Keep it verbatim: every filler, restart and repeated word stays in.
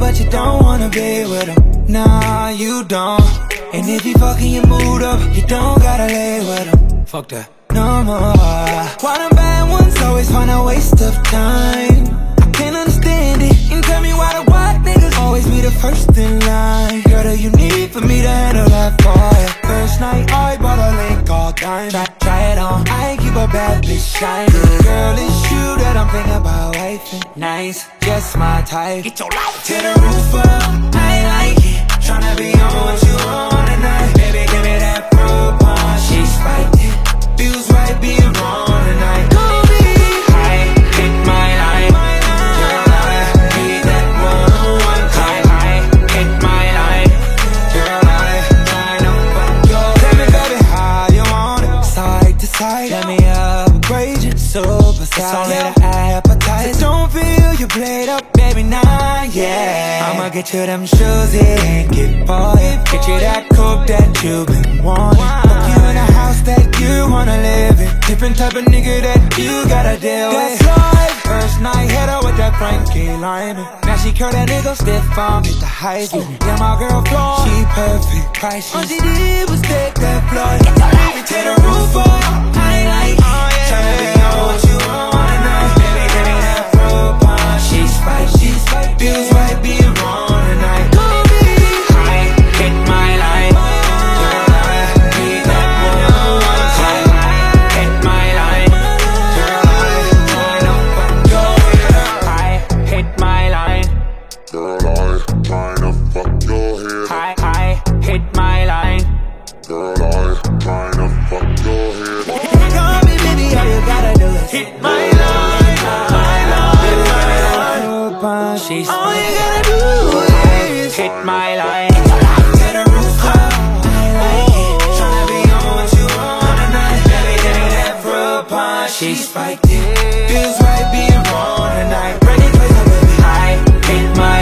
but you don't wanna be with him. Nah, you don't. And if he fucking your mood up, you don't gotta lay with him. Fuck that, no more. Why them bad ones always find a waste of time? I can't understand it. And tell me why the white niggas always be the first in line. Girl, do you need for me to handle that for you? First night, I bought a link all time. Try, try it on, I ain't keep a bad bitch shine. Girl, it's you that I'm thinking about wifing. Nice, just my type. Get your life to the roof up, I like it. Tryna be on what you want tonight. Baby, give me that propane. She spiked it, feels right being wrong tonight. Go be high, hit my line. Girl, I need that one-on-one time. High, hit my line. Girl, I line up for you. Tell me, baby, how you want it. Side to side, let me upgrade you. Super size, it's only the appetite. So don't feel you played up, baby, nah, yeah. I'ma get you them shoes and get for it. Get you that coupe that you've been wanting. Put you in a house that you wanna live in. Different type of nigga that you gotta deal with. That's life. First night, hit her with that Frankie Lyman. Now she curl that nigga stiff on me, the high school. Yeah, my girl floor, she perfect, priceless. All she did was take that flight. Take me to the roof up, I like it. Tryna be on what you want tonight. Baby, give me that propane. She spiked, she spiked. Feels right being wrong tonight. Go be high, hit my line. Girl, I need that one-on-one time. Hit my line. Girl, I line up for you. High, hit my line. Girl, I tryna fuck your head. High, high, hit my line. Girl, I tryna fuck your head. Tell me, baby, all you gotta do is hit my line, my line. She's all you gotta do is hit my line. Get a roof up, I like it. Tryna be on what you want tonight. Baby, give me that propane. She spiked it, feels right being wrong tonight. Ready for your baby. I hit my